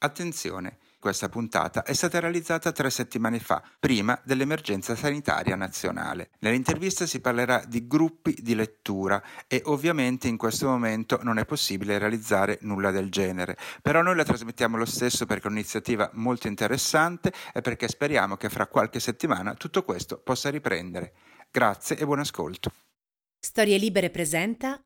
Attenzione, questa puntata è stata realizzata 3 settimane fa, prima dell'emergenza sanitaria nazionale. Nell'intervista si parlerà di gruppi di lettura e ovviamente in questo momento non è possibile realizzare nulla del genere, però noi la trasmettiamo lo stesso perché è un'iniziativa molto interessante e perché speriamo che fra qualche settimana tutto questo possa riprendere. Grazie e buon ascolto. Storie Libere presenta.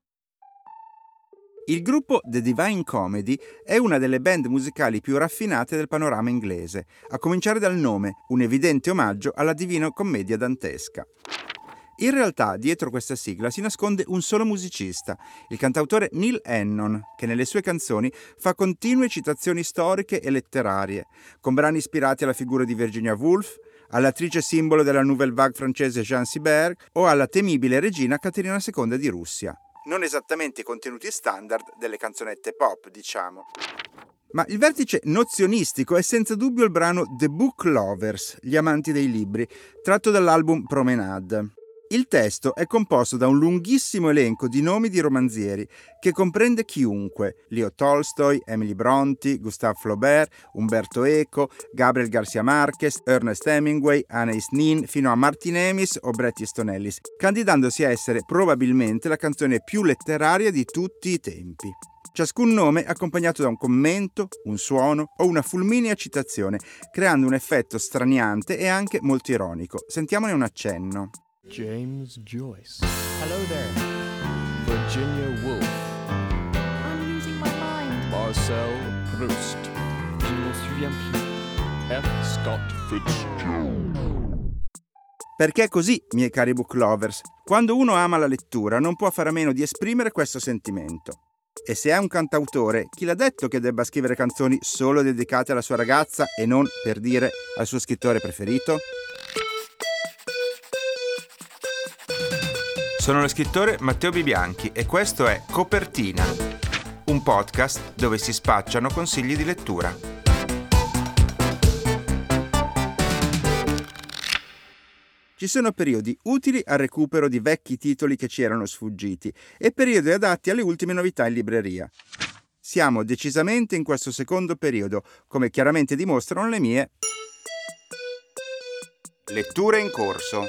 Il gruppo The Divine Comedy è una delle band musicali più raffinate del panorama inglese, a cominciare dal nome, un evidente omaggio alla Divina Commedia dantesca. In realtà, dietro questa sigla si nasconde un solo musicista, il cantautore Neil Hannon, che nelle sue canzoni fa continue citazioni storiche e letterarie, con brani ispirati alla figura di Virginia Woolf, all'attrice simbolo della Nouvelle Vague francese Jeanne Sibert o alla temibile regina Caterina II di Russia. Non esattamente i contenuti standard delle canzonette pop, diciamo. Ma il vertice nozionistico è senza dubbio il brano The Book Lovers, gli amanti dei libri, tratto dall'album Promenade. Il testo è composto da un lunghissimo elenco di nomi di romanzieri che comprende chiunque: Leo Tolstoi, Emily Brontë, Gustave Flaubert, Umberto Eco, Gabriel García Márquez, Ernest Hemingway, Anais Nin, fino a Martin Amis o Bret Easton Ellis, candidandosi a essere probabilmente la canzone più letteraria di tutti i tempi. Ciascun nome accompagnato da un commento, un suono o una fulminea citazione, creando un effetto straniante e anche molto ironico. Sentiamone un accenno. James Joyce. Hello there. Virginia Woolf. I'm losing my mind. Marcel Proust. Je ne me souviens plus. F. Scott Fitzgerald. Perché è così, miei cari book lovers, quando uno ama la lettura non può fare a meno di esprimere questo sentimento. E se è un cantautore, chi l'ha detto che debba scrivere canzoni solo dedicate alla sua ragazza e non, per dire, al suo scrittore preferito? Sono lo scrittore Matteo Bibianchi e questo è Copertina, un podcast dove si spacciano consigli di lettura. Ci sono periodi utili al recupero di vecchi titoli che ci erano sfuggiti e periodi adatti alle ultime novità in libreria. Siamo decisamente in questo secondo periodo, come chiaramente dimostrano le mie letture in corso.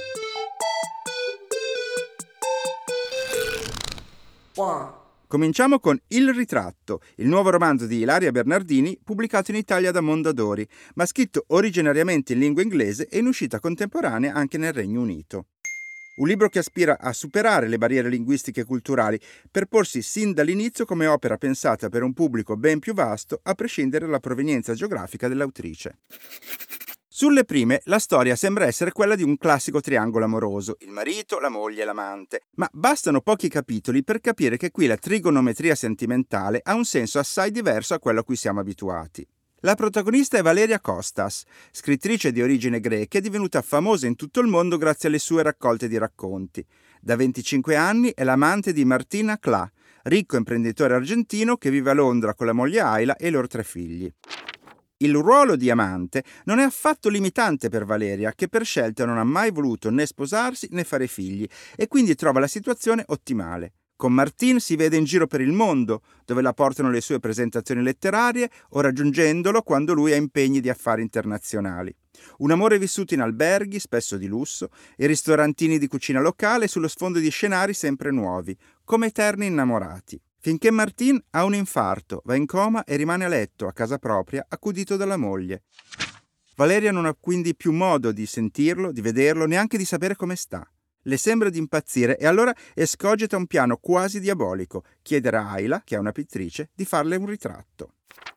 Cominciamo con Il ritratto, il nuovo romanzo di Ilaria Bernardini pubblicato in Italia da Mondadori, ma scritto originariamente in lingua inglese e in uscita contemporanea anche nel Regno Unito. Un libro che aspira a superare le barriere linguistiche e culturali per porsi sin dall'inizio come opera pensata per un pubblico ben più vasto, a prescindere dalla provenienza geografica dell'autrice. Sulle prime, la storia sembra essere quella di un classico triangolo amoroso, il marito, la moglie e l'amante, ma bastano pochi capitoli per capire che qui la trigonometria sentimentale ha un senso assai diverso a quello a cui siamo abituati. La protagonista è Valeria Kostas, scrittrice di origine greche divenuta famosa in tutto il mondo grazie alle sue raccolte di racconti. Da 25 anni è l'amante di Martin Akla, ricco imprenditore argentino che vive a Londra con la moglie Ayla e i loro 3 figli. Il ruolo di amante non è affatto limitante per Valeria, che per scelta non ha mai voluto né sposarsi né fare figli e quindi trova la situazione ottimale. Con Martin si vede in giro per il mondo, dove la portano le sue presentazioni letterarie o raggiungendolo quando lui ha impegni di affari internazionali. Un amore vissuto in alberghi, spesso di lusso, e ristorantini di cucina locale sullo sfondo di scenari sempre nuovi, come eterni innamorati. Finché Martin ha un infarto, va in coma e rimane a letto, a casa propria, accudito dalla moglie. Valeria non ha quindi più modo di sentirlo, di vederlo, neanche di sapere come sta. Le sembra di impazzire e allora escogita un piano quasi diabolico, chiedere a Ayla, che è una pittrice, di farle un ritratto.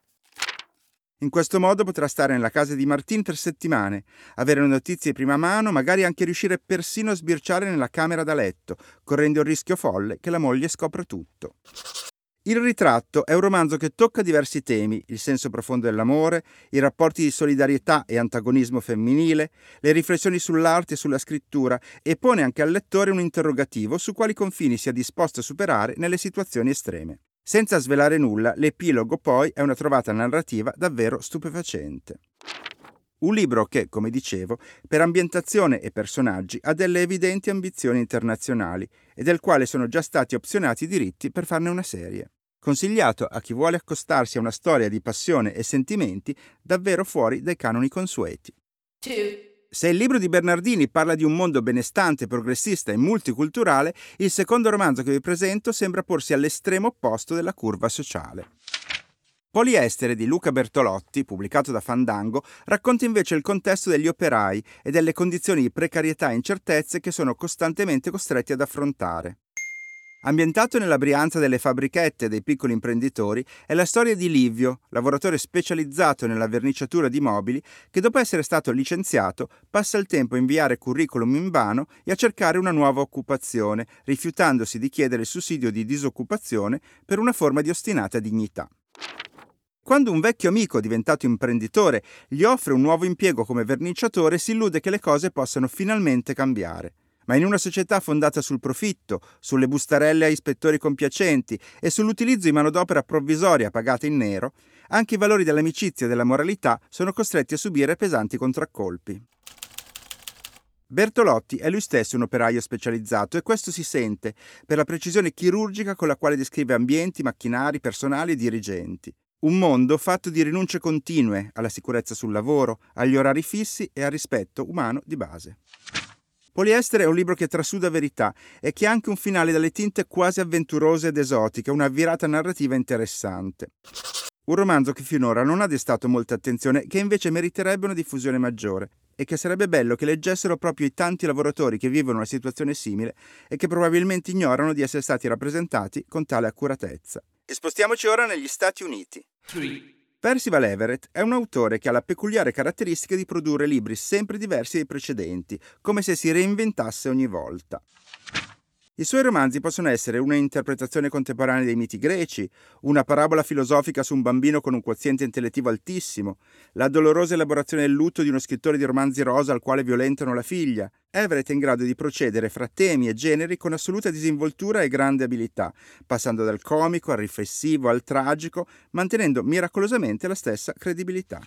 In questo modo potrà stare nella casa di Martin per settimane, avere notizie di prima mano, magari anche riuscire persino a sbirciare nella camera da letto, correndo il rischio folle che la moglie scopra tutto. Il ritratto è un romanzo che tocca diversi temi: il senso profondo dell'amore, i rapporti di solidarietà e antagonismo femminile, le riflessioni sull'arte e sulla scrittura, e pone anche al lettore un interrogativo su quali confini sia disposto a superare nelle situazioni estreme. Senza svelare nulla, l'epilogo poi è una trovata narrativa davvero stupefacente. Un libro che, come dicevo, per ambientazione e personaggi ha delle evidenti ambizioni internazionali e del quale sono già stati opzionati i diritti per farne una serie. consigliato a chi vuole accostarsi a una storia di passione e sentimenti davvero fuori dai canoni consueti. Se il libro di Bernardini parla di un mondo benestante, progressista e multiculturale, il secondo romanzo che vi presento sembra porsi all'estremo opposto della curva sociale. Poliestere di Luca Bertolotti, pubblicato da Fandango, racconta invece il contesto degli operai e delle condizioni di precarietà e incertezze che sono costantemente costretti ad affrontare. Ambientato nella Brianza delle fabbrichette e dei piccoli imprenditori, è la storia di Livio, lavoratore specializzato nella verniciatura di mobili, che dopo essere stato licenziato passa il tempo a inviare curriculum invano e a cercare una nuova occupazione, rifiutandosi di chiedere il sussidio di disoccupazione per una forma di ostinata dignità. Quando un vecchio amico diventato imprenditore gli offre un nuovo impiego come verniciatore, si illude che le cose possano finalmente cambiare. Ma in una società fondata sul profitto, sulle bustarelle a ispettori compiacenti e sull'utilizzo di manodopera provvisoria pagata in nero, anche i valori dell'amicizia e della moralità sono costretti a subire pesanti contraccolpi. Bertolotti è lui stesso un operaio specializzato e questo si sente per la precisione chirurgica con la quale descrive ambienti, macchinari, personali e dirigenti. Un mondo fatto di rinunce continue alla sicurezza sul lavoro, agli orari fissi e al rispetto umano di base. Poliestere è un libro che trasuda verità e che ha anche un finale dalle tinte quasi avventurose ed esotiche, una virata narrativa interessante. Un romanzo che finora non ha destato molta attenzione, che invece meriterebbe una diffusione maggiore e che sarebbe bello che leggessero proprio i tanti lavoratori che vivono una situazione simile e che probabilmente ignorano di essere stati rappresentati con tale accuratezza. E spostiamoci ora negli Stati Uniti. Percival Everett è un autore che ha la peculiare caratteristica di produrre libri sempre diversi dai precedenti, come se si reinventasse ogni volta. I suoi romanzi possono essere una interpretazione contemporanea dei miti greci, una parabola filosofica su un bambino con un quoziente intellettivo altissimo, la dolorosa elaborazione del lutto di uno scrittore di romanzi rosa al quale violentano la figlia. Everett è in grado di procedere fra temi e generi con assoluta disinvoltura e grande abilità, passando dal comico al riflessivo al tragico, mantenendo miracolosamente la stessa credibilità.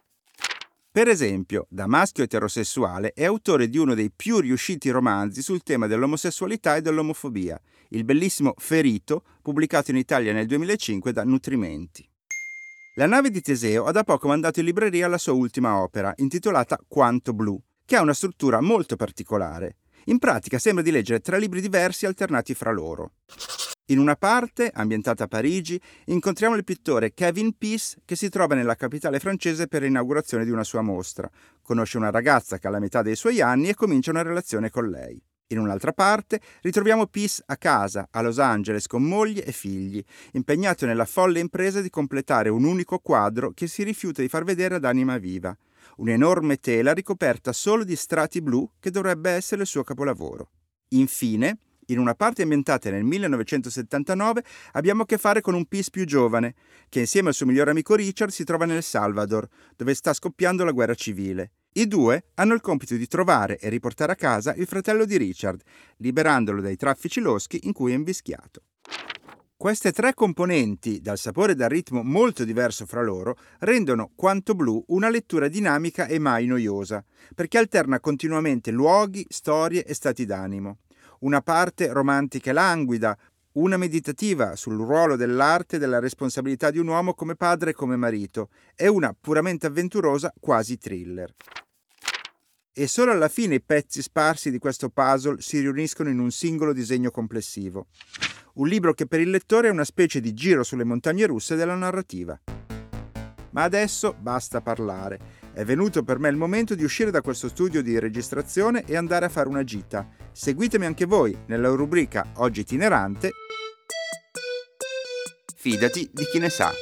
Per esempio, da maschio eterosessuale è autore di uno dei più riusciti romanzi sul tema dell'omosessualità e dell'omofobia, il bellissimo Ferito, pubblicato in Italia nel 2005 da Nutrimenti. La nave di Teseo ha da poco mandato in libreria la sua ultima opera, intitolata Quanto Blu, che ha una struttura molto particolare. In pratica sembra di leggere 3 libri diversi alternati fra loro. In una parte, ambientata a Parigi, incontriamo il pittore Kevin Peace che si trova nella capitale francese per l'inaugurazione di una sua mostra. Conosce una ragazza che ha la metà dei suoi anni e comincia una relazione con lei. In un'altra parte ritroviamo Peace a casa, a Los Angeles, con moglie e figli, impegnato nella folle impresa di completare un unico quadro che si rifiuta di far vedere ad anima viva. Un'enorme tela ricoperta solo di strati blu che dovrebbe essere il suo capolavoro. Infine, in una parte ambientata nel 1979 abbiamo a che fare con un Peace più giovane, che insieme al suo migliore amico Richard si trova nel Salvador, dove sta scoppiando la guerra civile. I due hanno il compito di trovare e riportare a casa il fratello di Richard, liberandolo dai traffici loschi in cui è invischiato. Queste 3 componenti, dal sapore e dal ritmo molto diverso fra loro, rendono Quanto Blu una lettura dinamica e mai noiosa, perché alterna continuamente luoghi, storie e stati d'animo. Una parte romantica e languida, una meditativa sul ruolo dell'arte e della responsabilità di un uomo come padre e come marito, e una puramente avventurosa quasi thriller. E solo alla fine i pezzi sparsi di questo puzzle si riuniscono in un singolo disegno complessivo. Un libro che per il lettore è una specie di giro sulle montagne russe della narrativa. Ma adesso basta parlare. È venuto per me il momento di uscire da questo studio di registrazione e andare a fare una gita. Seguitemi anche voi nella rubrica Oggi itinerante. Fidati di chi ne sa.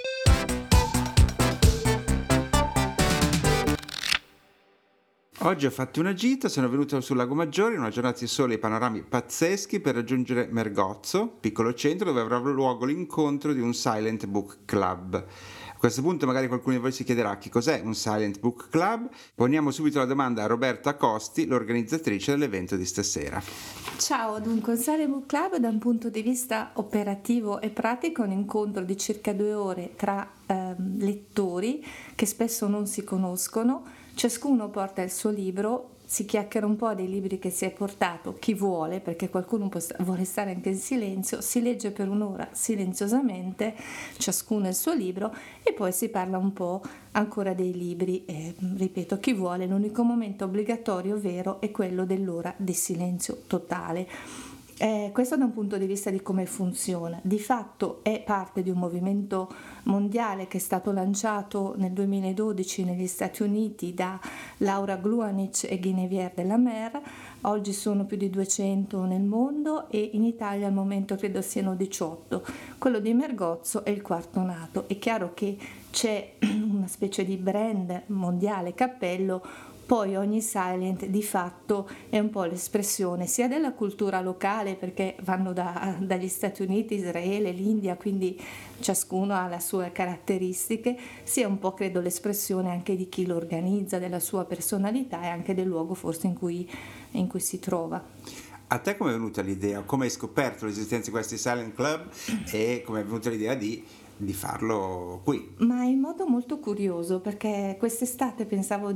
Oggi ho fatto una gita, sono venuto sul Lago Maggiore in una giornata di sole e panorami pazzeschi per raggiungere Mergozzo, piccolo centro dove avrà luogo l'incontro di un Silent Book Club. A questo punto magari qualcuno di voi si chiederà che cos'è un Silent Book Club. Poniamo subito la domanda a Roberta Costi, l'organizzatrice dell'evento di stasera. Ciao, dunque un Silent Book Club da un punto di vista operativo e pratico è un incontro di circa 2 ore tra lettori che spesso non si conoscono. Ciascuno porta il suo libro, si chiacchiera un po' dei libri che si è portato, chi vuole, perché qualcuno vuole stare anche in silenzio, si legge per un'ora silenziosamente, ciascuno il suo libro, e poi si parla un po' ancora dei libri. Ripeto, chi vuole, l'unico momento obbligatorio vero è quello dell'ora di silenzio totale. Questo da un punto di vista di come funziona. Di fatto è parte di un movimento mondiale che è stato lanciato nel 2012 negli Stati Uniti da Laura Gluanic e Guinevere de la Mer. Oggi sono più di 200 nel mondo e in Italia al momento credo siano 18. Quello di Mergozzo è il quarto nato. È chiaro che c'è una specie di brand mondiale cappello. Poi ogni silent di fatto è un po' l'espressione sia della cultura locale, perché vanno dagli Stati Uniti, Israele, l'India, quindi ciascuno ha le sue caratteristiche, sia un po' credo l'espressione anche di chi lo organizza, della sua personalità e anche del luogo forse in cui si trova. A te come è venuta l'idea? Come hai scoperto l'esistenza di questi silent club e come è venuta l'idea di farlo qui? Ma in modo molto curioso, perché quest'estate avevo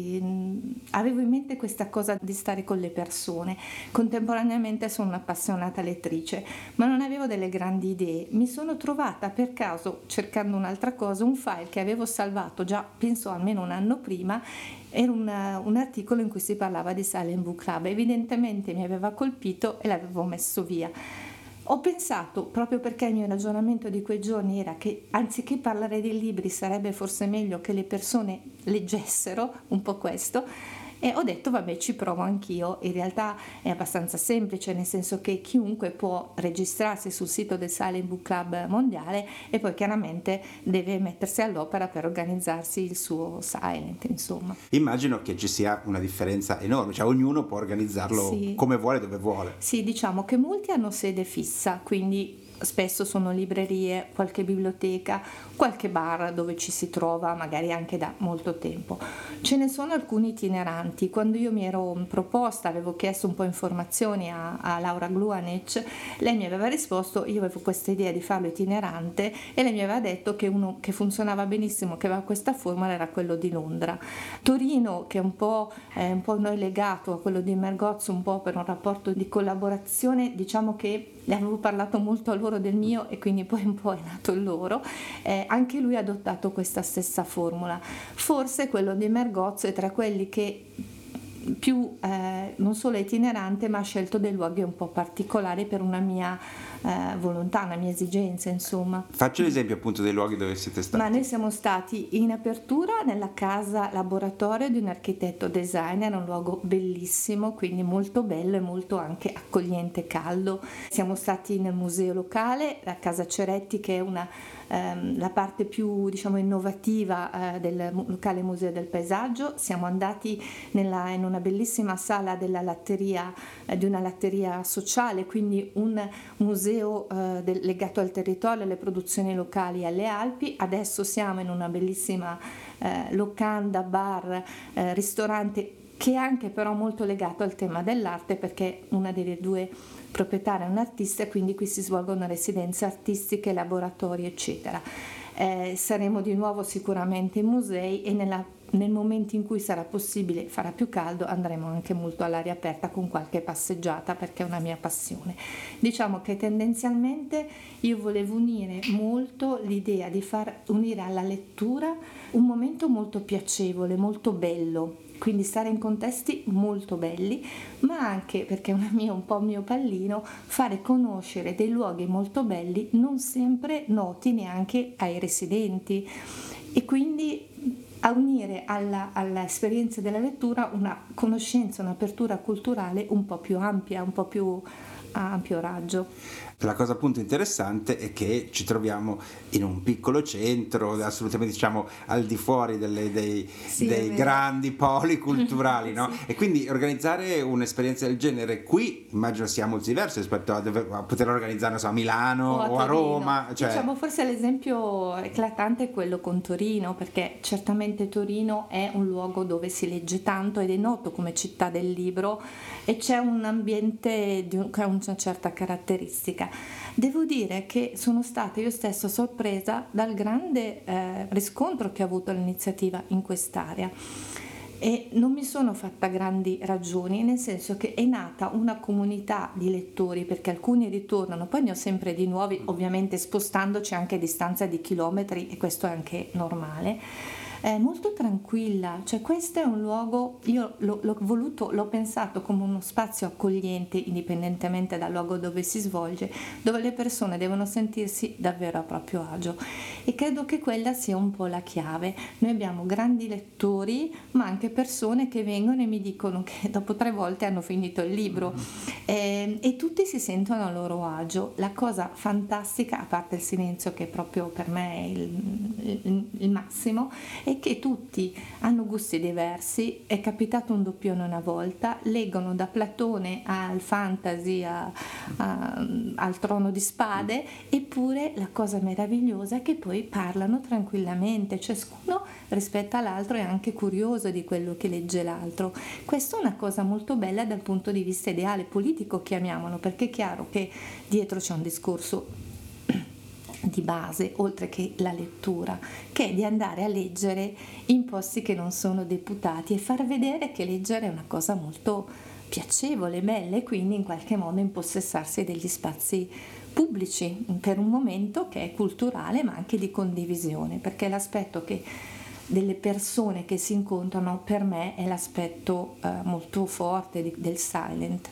in mente questa cosa di stare con le persone. Contemporaneamente sono un'appassionata lettrice, ma non avevo delle grandi idee. Mi sono trovata per caso, cercando un'altra cosa, un file che avevo salvato già penso almeno un anno prima. Era un articolo in cui si parlava di Silent Book Club. Evidentemente mi aveva colpito e l'avevo messo via. Ho pensato, proprio perché il mio ragionamento di quei giorni era che anziché parlare dei libri sarebbe forse meglio che le persone leggessero un po' questo, e ho detto vabbè, ci provo anch'io. In realtà è abbastanza semplice, nel senso che chiunque può registrarsi sul sito del Silent Book Club mondiale e poi chiaramente deve mettersi all'opera per organizzarsi il suo silent, insomma. Immagino che ci sia una differenza enorme, cioè ognuno può organizzarlo come vuole, dove vuole. Sì, diciamo che molti hanno sede fissa, quindi spesso sono librerie, qualche biblioteca, qualche bar dove ci si trova magari anche da molto tempo. Ce ne sono alcuni itineranti. Quando io mi ero proposta, avevo chiesto un po' informazioni a Laura Gluanic, lei mi aveva risposto, io avevo questa idea di farlo itinerante e lei mi aveva detto che uno che funzionava benissimo, che aveva questa formula, era quello di Londra. Torino, che è un po' noi legato a quello di Mergozzo, un po' per un rapporto di collaborazione, diciamo che le avevo parlato molto a loro del mio e quindi poi un po' è nato il loro. Anche lui ha adottato questa stessa formula. Forse quello di Mergozzo è tra quelli che più non solo è itinerante, ma ha scelto dei luoghi un po' particolari per una mia volontà, una mia esigenza, insomma. Faccio l'esempio appunto dei luoghi dove siete stati. Ma noi siamo stati in apertura nella casa laboratorio di un architetto designer, un luogo bellissimo, quindi molto bello e molto anche accogliente e caldo. Siamo stati nel museo locale, la Casa Ceretti, che è la parte più, diciamo, innovativa del locale museo del paesaggio. Siamo andati in una bellissima sala della latteria, di una latteria sociale, quindi un museo legato al territorio, alle produzioni locali e alle Alpi. Adesso siamo in una bellissima locanda, bar, ristorante, che è anche però molto legato al tema dell'arte, perché una delle due proprietarie è un artista e quindi qui si svolgono residenze artistiche, laboratori, eccetera. Saremo di nuovo sicuramente in musei e nel momento in cui sarà possibile, farà più caldo, andremo anche molto all'aria aperta con qualche passeggiata, perché è una mia passione. Diciamo che tendenzialmente io volevo unire molto l'idea di far unire alla lettura un momento molto piacevole, molto bello, quindi stare in contesti molto belli, ma anche, perché è un po' mio pallino, fare conoscere dei luoghi molto belli non sempre noti neanche ai residenti, e quindi a unire all'esperienza della lettura una conoscenza, un'apertura culturale un po' più ampia, un po' più a ampio raggio. La cosa appunto interessante è che ci troviamo in un piccolo centro, assolutamente, diciamo, al di fuori dei grandi poli culturali, no? Sì. E quindi organizzare un'esperienza del genere qui immagino sia molto diverso rispetto a poter organizzare, a Milano o a Roma. Cioè... Diciamo, forse l'esempio eclatante è quello con Torino, perché certamente Torino è un luogo dove si legge tanto ed è noto come città del libro e c'è un ambiente che ha una certa caratteristica. Devo dire che sono stata io stessa sorpresa dal grande riscontro che ha avuto l'iniziativa in quest'area. e non mi sono fatta grandi ragioni, nel senso che è nata una comunità di lettori, perché alcuni ritornano, poi ne ho sempre di nuovi, ovviamente spostandoci anche a distanza di chilometri, e questo è anche normale. È molto tranquilla, cioè questo è un luogo, io l'ho pensato come uno spazio accogliente, indipendentemente dal luogo dove si svolge, dove le persone devono sentirsi davvero a proprio agio, e credo che quella sia un po' la chiave. Noi abbiamo grandi lettori, ma anche persone che vengono e mi dicono che dopo 3 volte hanno finito il libro, e tutti si sentono a loro agio. La cosa fantastica, a parte il silenzio che proprio per me è il massimo, è che tutti hanno gusti diversi. È capitato un doppione una volta, leggono da Platone al fantasy al Trono di Spade, eppure la cosa meravigliosa è che poi parlano tranquillamente, ciascuno rispetto all'altro è anche curioso di quello che legge l'altro. Questa è una cosa molto bella dal punto di vista ideale, politico chiamiamolo, perché è chiaro che dietro c'è un discorso di base, oltre che la lettura, che è di andare a leggere in posti che non sono deputati e far vedere che leggere è una cosa molto piacevole, bella, e quindi in qualche modo impossessarsi degli spazi pubblici per un momento che è culturale ma anche di condivisione, perché l'aspetto che delle persone che si incontrano per me è l'aspetto molto forte del silent.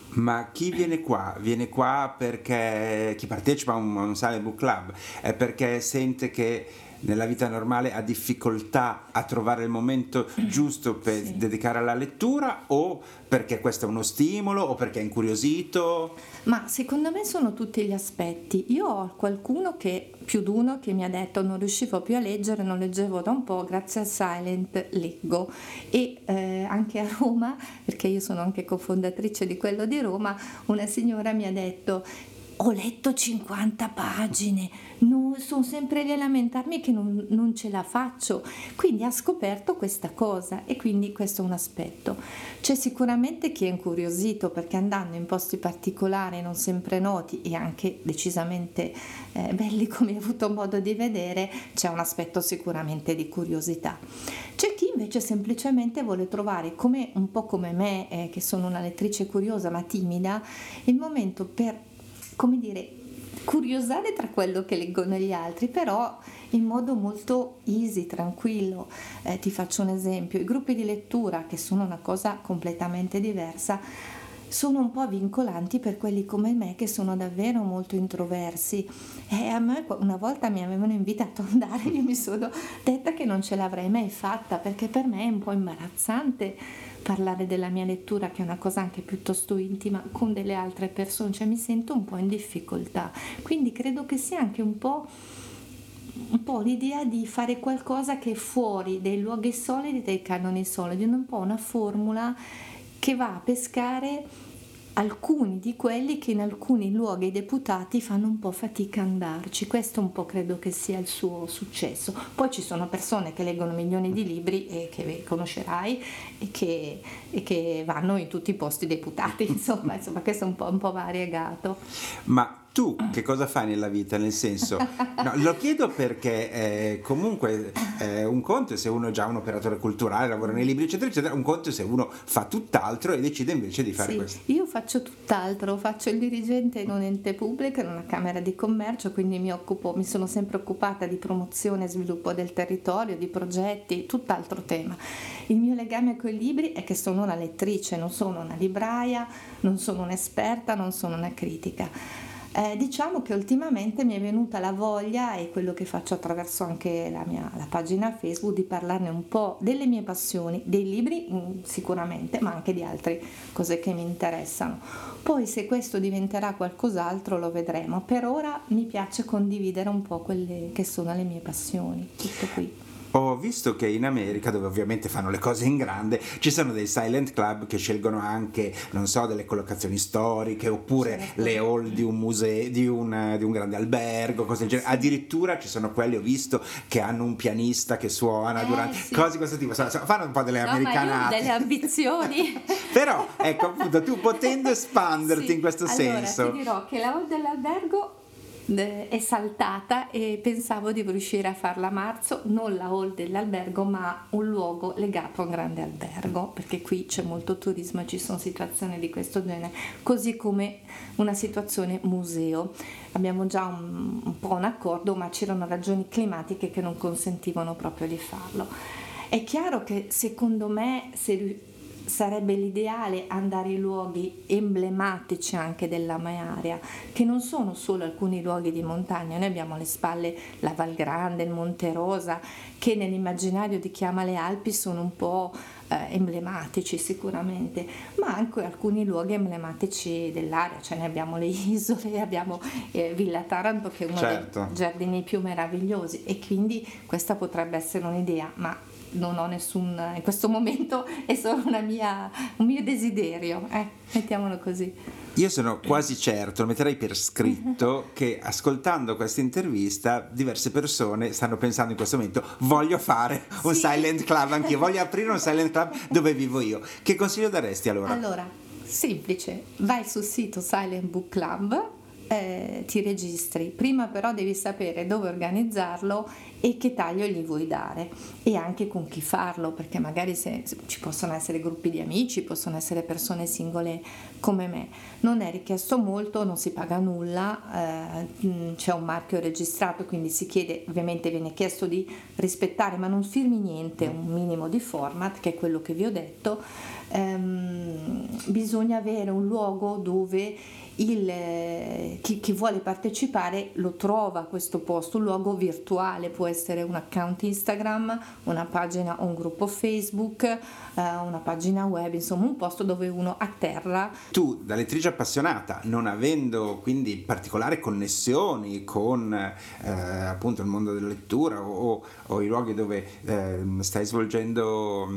Ma chi viene qua? Viene qua perché chi partecipa a un silent book club è perché sente che nella vita normale ha difficoltà a trovare il momento giusto per dedicare alla lettura, o perché questo è uno stimolo, o perché è incuriosito? Ma secondo me sono tutti gli aspetti. Io ho qualcuno più di uno che mi ha detto non riuscivo più a leggere, non leggevo da un po', grazie al silent leggo. E anche a Roma, perché io sono anche cofondatrice di quello di Roma, una signora mi ha detto: ho letto 50 pagine, sono sempre lì a lamentarmi che non ce la faccio. Quindi ha scoperto questa cosa, e quindi questo è un aspetto. C'è sicuramente chi è incuriosito, perché andando in posti particolari non sempre noti e anche decisamente belli, come hai avuto modo di vedere, c'è un aspetto sicuramente di curiosità. C'è chi invece semplicemente vuole trovare, un po' come me, che sono una lettrice curiosa ma timida, il momento per, come dire, curiosare tra quello che leggono gli altri, però in modo molto easy, tranquillo. Ti faccio un esempio: i gruppi di lettura, che sono una cosa completamente diversa, sono un po' vincolanti per quelli come me che sono davvero molto introversi, e a me una volta mi avevano invitato ad andare, io mi sono detta che non ce l'avrei mai fatta, perché per me è un po' imbarazzante parlare della mia lettura, che è una cosa anche piuttosto intima, con delle altre persone, cioè mi sento un po' in difficoltà. Quindi credo che sia anche un po' l'idea di fare qualcosa che è fuori dei luoghi solidi, dei canoni solidi, un po' una formula che va a pescare alcuni di quelli che in alcuni luoghi deputati fanno un po' fatica a andarci. Questo un po' credo che sia il suo successo. Poi ci sono persone che leggono milioni di libri e che conoscerai e che vanno in tutti i posti deputati, insomma questo è un po' variegato. Ma tu che cosa fai nella vita? Nel senso, no, lo chiedo perché comunque un conto è se uno è già un operatore culturale, lavora nei libri eccetera eccetera, un conto è se uno fa tutt'altro e decide invece di fare questo. Io faccio tutt'altro, faccio il dirigente in un ente pubblico, in una camera di commercio, quindi mi sono sempre occupata di promozione e sviluppo del territorio, di progetti, tutt'altro tema. Il mio legame con i libri è che sono una lettrice, non sono una libraia, non sono un'esperta, non sono una critica. Diciamo che ultimamente mi è venuta la voglia, e quello che faccio attraverso anche la pagina Facebook, di parlarne un po' delle mie passioni, dei libri sicuramente, ma anche di altre cose che mi interessano. Poi se questo diventerà qualcos'altro lo vedremo. Per ora mi piace condividere un po' quelle che sono le mie passioni, tutto qui. Ho visto che in America, dove ovviamente fanno le cose in grande, ci sono dei silent club che scelgono anche, non so, delle collocazioni storiche, oppure le hall di un museo, di un grande albergo, cose del genere. Addirittura ci sono quelli, ho visto, che hanno un pianista che suona durante cose di questo tipo. Fanno un po' delle americanate, delle ambizioni. Però ecco, appunto, tu potendo espanderti in questo senso. Allora ti dirò che la hall dell'albergo è saltata e pensavo di riuscire a farla a marzo, non la hall dell'albergo ma un luogo legato a un grande albergo, perché qui c'è molto turismo e ci sono situazioni di questo genere, così come una situazione museo. Abbiamo già un po' un accordo, ma c'erano ragioni climatiche che non consentivano proprio di farlo. È chiaro che secondo me sarebbe l'ideale andare in luoghi emblematici anche della mia area, che non sono solo alcuni luoghi di montagna. Noi abbiamo alle spalle la Val Grande, il Monte Rosa, che nell'immaginario di chi ama le Alpi sono un po' emblematici sicuramente, ma anche alcuni luoghi emblematici dell'area, cioè ne abbiamo le isole, abbiamo Villa Taranto che è uno dei giardini più meravigliosi, e quindi questa potrebbe essere un'idea, ma non ho nessun, in questo momento è solo un mio desiderio, mettiamolo così. Io sono quasi certo, lo metterei per scritto, che ascoltando questa intervista diverse persone stanno pensando in questo momento: voglio fare un silent club anch'io, voglio aprire un silent club dove vivo io. Che consiglio daresti allora? Allora, semplice, vai sul sito Silent Book Club, ti registri, prima però devi sapere dove organizzarlo e che taglio gli vuoi dare e anche con chi farlo, perché magari se ci possono essere gruppi di amici, possono essere persone singole come me. Non è richiesto molto, non si paga nulla, c'è un marchio registrato, quindi si chiede, ovviamente viene chiesto di rispettare, ma non firmi niente, un minimo di format che è quello che vi ho detto. Bisogna avere un luogo dove chi vuole partecipare lo trova, questo posto, un luogo virtuale, può essere un account Instagram, una pagina o un gruppo Facebook, una pagina web, insomma un posto dove uno atterra. Tu, da lettrice appassionata, non avendo quindi particolari connessioni con appunto il mondo della lettura o i luoghi dove stai svolgendo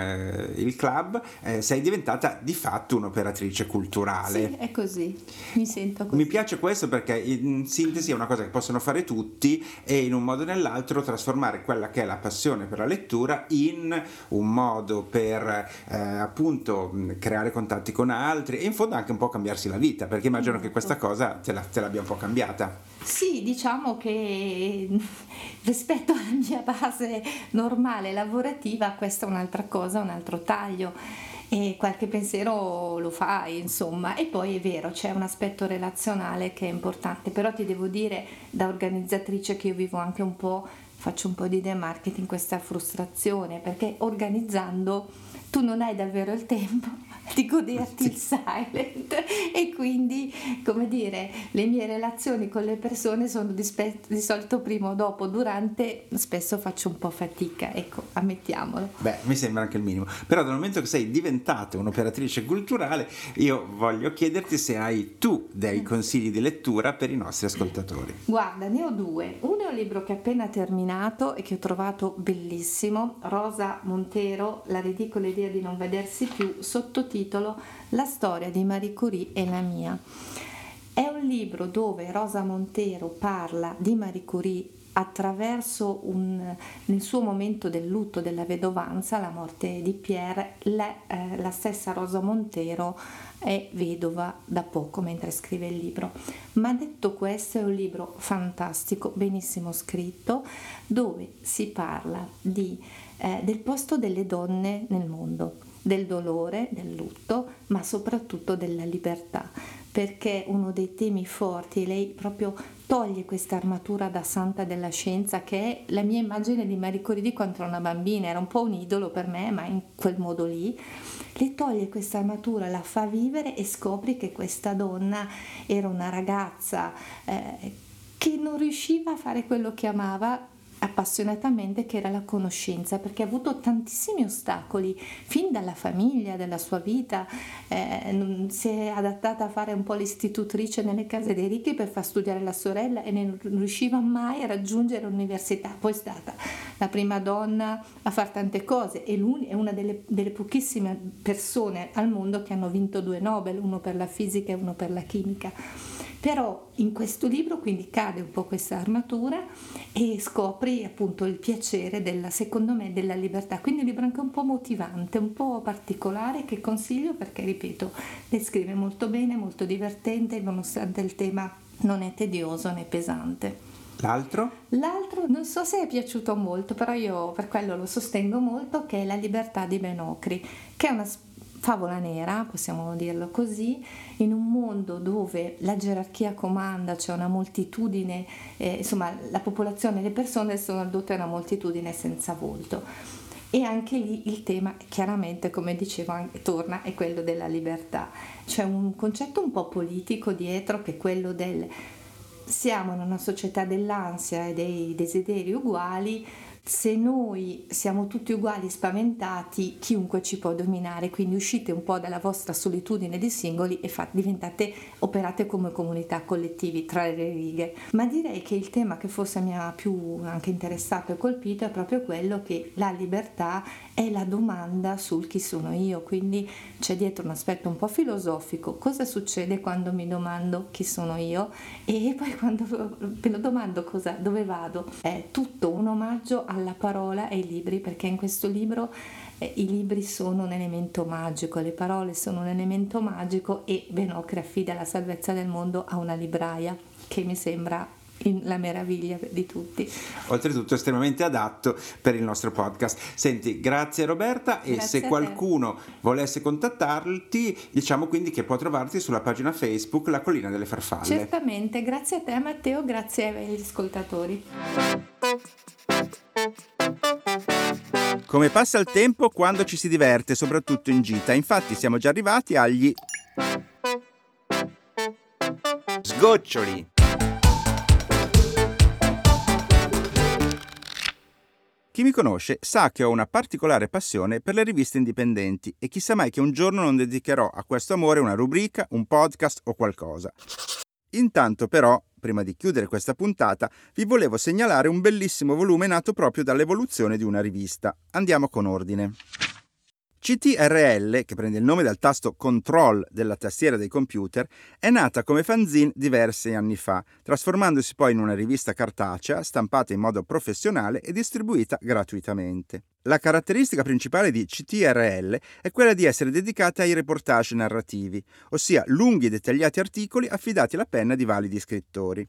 il club, sei diventata di fatto un'operatrice culturale. Sì, è così. Mi sento così. Mi piace questo perché in sintesi è una cosa che possono fare tutti e in un modo o nell'altro trasformare quella che è la passione per la lettura in un modo per appunto creare contatti con altri e in fondo anche un po' cambiarsi la vita, perché immagino che questa cosa te l'abbia un po' cambiata. Sì, diciamo che rispetto alla mia base normale lavorativa questa è un'altra cosa, un altro taglio. E qualche pensiero lo fai, insomma, e poi è vero, c'è un aspetto relazionale che è importante, però ti devo dire, da organizzatrice, che io vivo anche un po', faccio un po' di marketing, questa frustrazione, perché organizzando tu non hai davvero il tempo di goderti il silent e quindi, come dire, le mie relazioni con le persone sono di solito prima o dopo, durante spesso faccio un po' fatica, ecco, ammettiamolo. Beh, mi sembra anche il minimo, però dal momento che sei diventata un'operatrice culturale io voglio chiederti se hai tu dei consigli di lettura per i nostri ascoltatori. Guarda, ne ho due. Uno è un libro che ho appena terminato e che ho trovato bellissimo, Rosa Montero, La ridicola idea di non vedersi più, sottotitolo La storia di Marie Curie e la mia. È un libro dove Rosa Montero parla di Marie Curie attraverso nel suo momento del lutto, della vedovanza, la morte di Pierre. La stessa Rosa Montero è vedova da poco mentre scrive il libro, ma detto questo è un libro fantastico, benissimo scritto, dove si parla del posto delle donne nel mondo, del dolore, del lutto, ma soprattutto della libertà, perché uno dei temi forti, lei proprio toglie questa armatura da santa della scienza, che è la mia immagine di Marie Curie quando ero una bambina, era un po' un idolo per me, ma in quel modo lì. Le toglie questa armatura, la fa vivere e scopri che questa donna era una ragazza che non riusciva a fare quello che amava appassionatamente, che era la conoscenza, perché ha avuto tantissimi ostacoli fin dalla famiglia, della sua vita, si è adattata a fare un po' l'istitutrice nelle case dei ricchi per far studiare la sorella e non riusciva mai a raggiungere l'università. Poi è stata la prima donna a fare tante cose e è una delle pochissime persone al mondo che hanno vinto 2 Nobel, uno per la fisica e uno per la chimica. Però in questo libro quindi cade un po' questa armatura e scopri appunto il piacere secondo me, della libertà. Quindi è un libro anche un po' motivante, un po' particolare, che consiglio perché, ripeto, le scrive molto bene, molto divertente, nonostante il tema non è tedioso né pesante. L'altro? L'altro non so se è piaciuto molto, però io per quello lo sostengo molto, che è La libertà di Ben Okri, che è una favola nera, possiamo dirlo così, in un mondo dove la gerarchia comanda, c'è una moltitudine, insomma la popolazione, le persone sono ridotte a una moltitudine senza volto. E anche lì il tema, chiaramente, come dicevo, torna, è quello della libertà. C'è un concetto un po' politico dietro, che è quello del siamo in una società dell'ansia e dei desideri uguali. Se noi siamo tutti uguali, spaventati, chiunque ci può dominare, quindi uscite un po' dalla vostra solitudine di singoli e operate come comunità, collettivi, tra le righe. Ma direi che il tema che forse mi ha più anche interessato e colpito è proprio quello che la libertà è la domanda sul chi sono io, quindi c'è dietro un aspetto un po' filosofico: cosa succede quando mi domando chi sono io, e poi quando me lo domando dove vado. È tutto un omaggio alla parola e ai libri, perché in questo libro i libri sono un elemento magico, le parole sono un elemento magico, e Ben Okri affida la salvezza del mondo a una libraia, che mi sembra la meraviglia di tutti. Oltretutto estremamente adatto per il nostro podcast. Senti, grazie Roberta, e grazie se qualcuno volesse contattarti, diciamo quindi che può trovarti sulla pagina Facebook La Collina delle Farfalle. Certamente, grazie a te Matteo, grazie agli ascoltatori. Come passa il tempo quando ci si diverte, soprattutto in gita. Infatti siamo già arrivati agli sgoccioli. Chi mi conosce sa che ho una particolare passione per le riviste indipendenti, e chissà mai che un giorno non dedicherò a questo amore una rubrica, un podcast o qualcosa. Intanto però, prima di chiudere questa puntata, vi volevo segnalare un bellissimo volume nato proprio dall'evoluzione di una rivista. Andiamo con ordine. CTRL, che prende il nome dal tasto Control della tastiera dei computer, è nata come fanzine diversi anni fa, trasformandosi poi in una rivista cartacea, stampata in modo professionale e distribuita gratuitamente. La caratteristica principale di CTRL è quella di essere dedicata ai reportage narrativi, ossia lunghi e dettagliati articoli affidati alla penna di validi scrittori.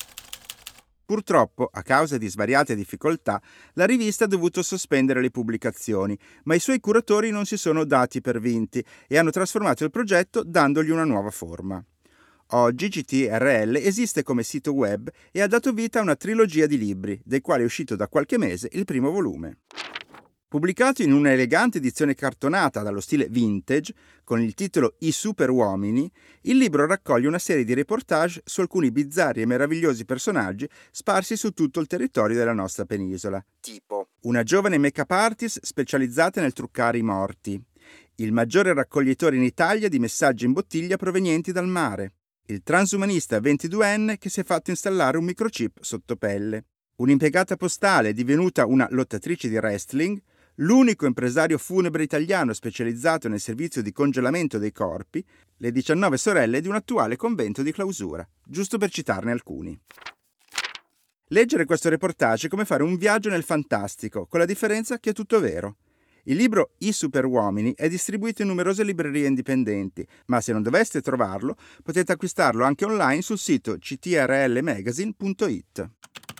Purtroppo, a causa di svariate difficoltà, la rivista ha dovuto sospendere le pubblicazioni, ma i suoi curatori non si sono dati per vinti e hanno trasformato il progetto dandogli una nuova forma. Oggi CTRL esiste come sito web e ha dato vita a una trilogia di libri, dei quali è uscito da qualche mese il primo volume. Pubblicato in una elegante edizione cartonata dallo stile vintage, con il titolo I Superuomini, il libro raccoglie una serie di reportage su alcuni bizzarri e meravigliosi personaggi sparsi su tutto il territorio della nostra penisola. Tipo una giovane make-up artist specializzata nel truccare i morti, il maggiore raccoglitore in Italia di messaggi in bottiglia provenienti dal mare, il transumanista 22enne che si è fatto installare un microchip sotto pelle, un'impiegata postale divenuta una lottatrice di wrestling, l'unico impresario funebre italiano specializzato nel servizio di congelamento dei corpi, le 19 sorelle di un attuale convento di clausura, giusto per citarne alcuni. Leggere questo reportage è come fare un viaggio nel fantastico, con la differenza che è tutto vero. Il libro I Superuomini è distribuito in numerose librerie indipendenti, ma se non doveste trovarlo, potete acquistarlo anche online sul sito ctrlmagazine.it.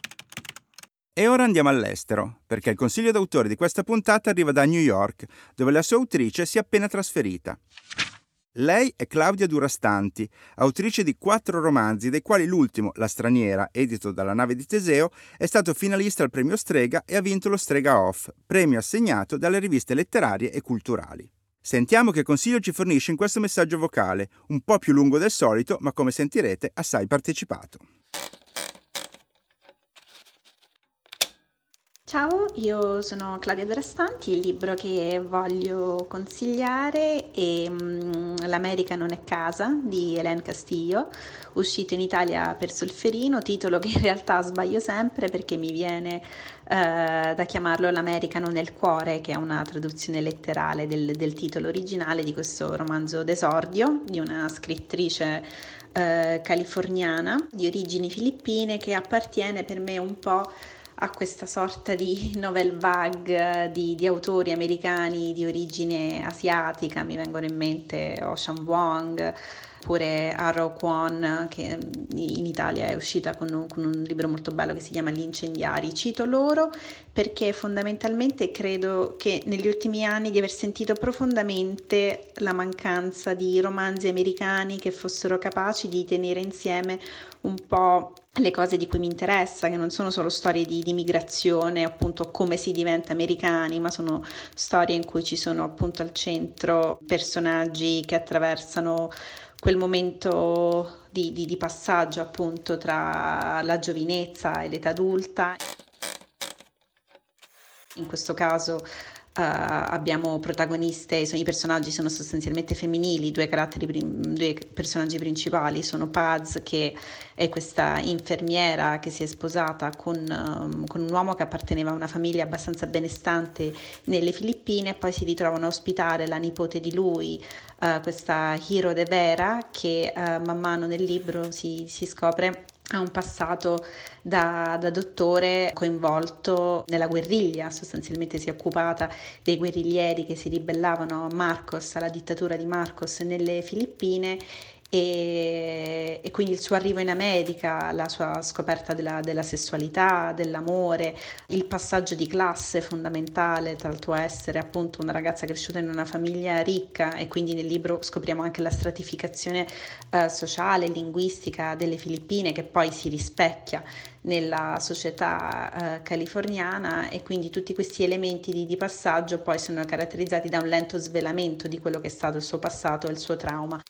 E ora andiamo all'estero, perché il consiglio d'autore di questa puntata arriva da New York, dove la sua autrice si è appena trasferita. Lei è Claudia Durastanti, autrice di 4 romanzi, dei quali l'ultimo, La straniera, edito dalla Nave di Teseo, è stato finalista al premio Strega e ha vinto lo Strega Off, premio assegnato dalle riviste letterarie e culturali. Sentiamo che consiglio ci fornisce in questo messaggio vocale, un po' più lungo del solito, ma come sentirete assai partecipato. Ciao, io sono Claudia Durastanti. Il libro che voglio consigliare è L'America non è casa di Hélène Castillo, uscito in Italia per Solferino, titolo che in realtà sbaglio sempre perché mi viene da chiamarlo L'America non è il cuore, che è una traduzione letterale del titolo originale di questo romanzo d'esordio di una scrittrice californiana di origini filippine, che appartiene per me un po' a questa sorta di novel vague di autori americani di origine asiatica. Mi vengono in mente Ocean Vuong, oppure Arrow Kwon, che in Italia è uscita con un libro molto bello che si chiama Gli incendiari. Cito loro perché fondamentalmente credo che negli ultimi anni di aver sentito profondamente la mancanza di romanzi americani che fossero capaci di tenere insieme un po' le cose di cui mi interessa, che non sono solo storie di migrazione, appunto come si diventa americani, ma sono storie in cui ci sono appunto al centro personaggi che attraversano quel momento di passaggio appunto tra la giovinezza e l'età adulta. In questo caso abbiamo protagoniste, i personaggi sono sostanzialmente femminili, due personaggi principali sono Paz, che è questa infermiera che si è sposata con un uomo che apparteneva a una famiglia abbastanza benestante nelle Filippine, e poi si ritrovano a ospitare la nipote di lui, questa Hiro De Vera, che man mano nel libro si scopre ha un passato da dottore coinvolto nella guerriglia, sostanzialmente si è occupata dei guerriglieri che si ribellavano a Marcos, alla dittatura di Marcos nelle Filippine, e quindi il suo arrivo in America, la sua scoperta della sessualità, dell'amore, il passaggio di classe fondamentale tra il tuo essere appunto una ragazza cresciuta in una famiglia ricca, e quindi nel libro scopriamo anche la stratificazione sociale, linguistica delle Filippine, che poi si rispecchia nella società californiana, e quindi tutti questi elementi di passaggio poi sono caratterizzati da un lento svelamento di quello che è stato il suo passato e il suo trauma.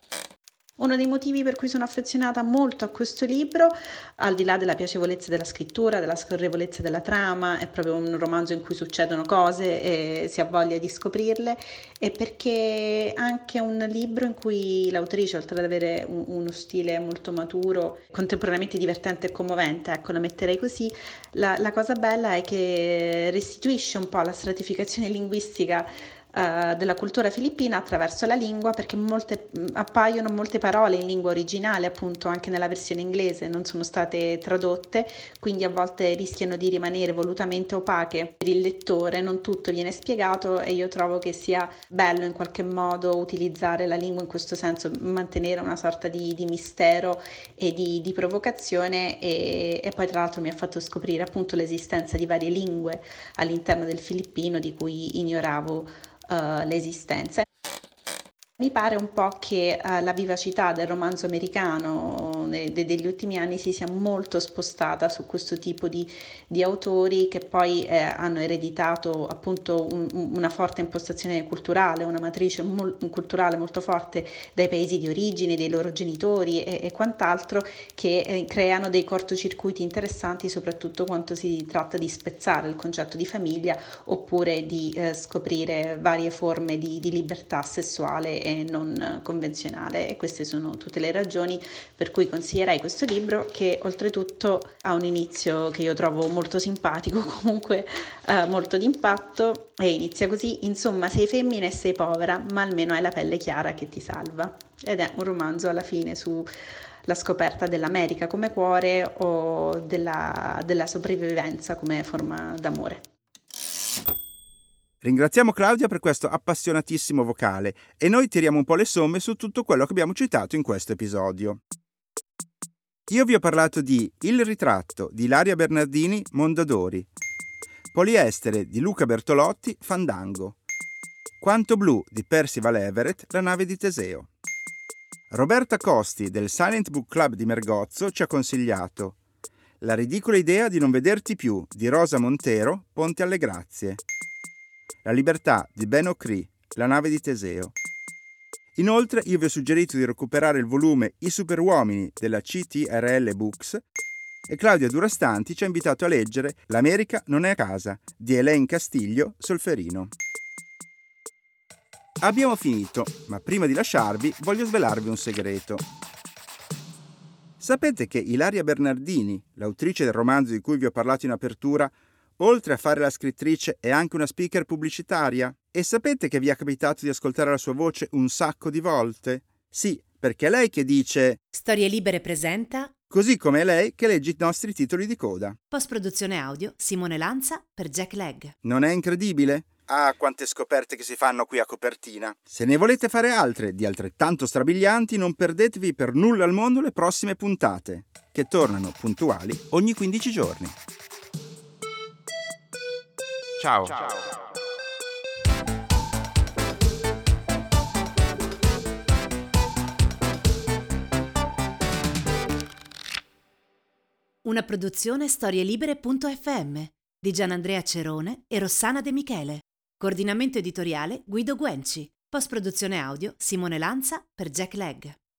Uno dei motivi per cui sono affezionata molto a questo libro, al di là della piacevolezza della scrittura, della scorrevolezza della trama, è proprio un romanzo in cui succedono cose e si ha voglia di scoprirle, è perché anche un libro in cui l'autrice, oltre ad avere uno stile molto maturo, contemporaneamente divertente e commovente, ecco, la metterei così, la cosa bella è che restituisce un po' la stratificazione linguistica della cultura filippina attraverso la lingua, perché appaiono molte parole in lingua originale, appunto anche nella versione inglese non sono state tradotte, quindi a volte rischiano di rimanere volutamente opache per il lettore, non tutto viene spiegato, e io trovo che sia bello in qualche modo utilizzare la lingua in questo senso, mantenere una sorta di mistero e di provocazione, e poi tra l'altro mi ha fatto scoprire appunto l'esistenza di varie lingue all'interno del filippino di cui ignoravo l'esistenza. Mi pare un po' che la vivacità del romanzo americano degli ultimi anni si sia molto spostata su questo tipo di autori, che poi hanno ereditato appunto una forte impostazione culturale, una matrice culturale molto forte dai paesi di origine, dei loro genitori e quant'altro, che creano dei cortocircuiti interessanti, soprattutto quando si tratta di spezzare il concetto di famiglia, oppure di scoprire varie forme di libertà sessuale non convenzionale, e queste sono tutte le ragioni per cui consiglierei questo libro, che oltretutto ha un inizio che io trovo molto simpatico, comunque molto d'impatto, e inizia così: insomma, sei femmina e sei povera, ma almeno hai la pelle chiara che ti salva. Ed è un romanzo alla fine sulla scoperta dell'America come cuore, o della sopravvivenza come forma d'amore. Ringraziamo Claudia per questo appassionatissimo vocale, e noi tiriamo un po' le somme su tutto quello che abbiamo citato in questo episodio. Io vi ho parlato di Il ritratto di Ilaria Bernardini, Mondadori, Poliestere di Luca Bertolotti, Fandango, Quanto blu di Percival Everett, La nave di Teseo. Roberta Costi del Silent Book Club di Mergozzo ci ha consigliato La ridicola idea di non vederti più di Rosa Montero, Ponte alle Grazie. La libertà di Ben Okri, La nave di Teseo. Inoltre io vi ho suggerito di recuperare il volume I superuomini della CTRL Books, e Claudia Durastanti ci ha invitato a leggere L'America non è a casa di Elaine Castiglio, Solferino. Abbiamo finito, ma prima di lasciarvi voglio svelarvi un segreto. Sapete che Ilaria Bernardini, l'autrice del romanzo di cui vi ho parlato in apertura, oltre a fare la scrittrice è anche una speaker pubblicitaria? E sapete che vi è capitato di ascoltare la sua voce un sacco di volte? Sì, perché è lei che dice: Storie Libere presenta così come è lei che legge i nostri titoli di coda. Post-produzione audio Simone Lanza per Jack Legg. Non è incredibile? Ah, quante scoperte che si fanno qui a Copertina. Se ne volete fare altre, di altrettanto strabilianti, non perdetevi per nulla al mondo le prossime puntate, che tornano puntuali ogni 15 giorni. Ciao. Una produzione storielibere.fm di Gianandrea Cerone e Rossana De Michele. Coordinamento editoriale Guido Guenci. Post-produzione audio Simone Lanza per Jack Legg.